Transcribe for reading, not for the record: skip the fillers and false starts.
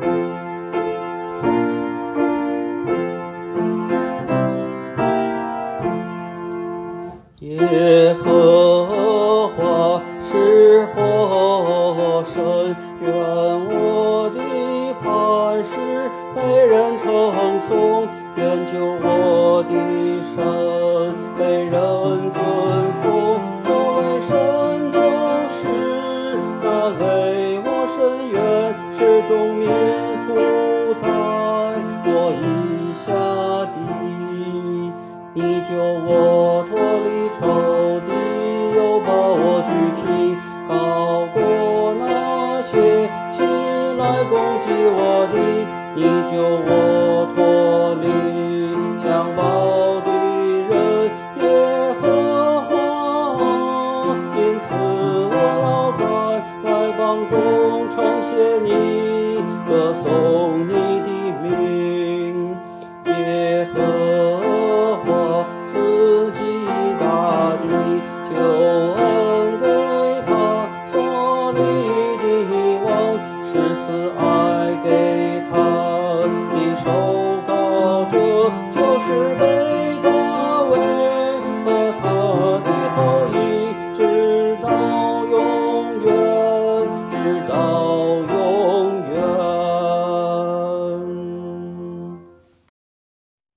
耶和华是活神，愿我的磐石被人称颂，愿救我的神被人尊崇。我为神就是那为我伸冤，使众民服在我以下的。你救我脱离仇敌，又把我举起，高过那些起来攻击我的。你救我脱离强暴的人，耶和华，因此我要在外邦中称谢你，歌颂你的名。耶和华赐极大的救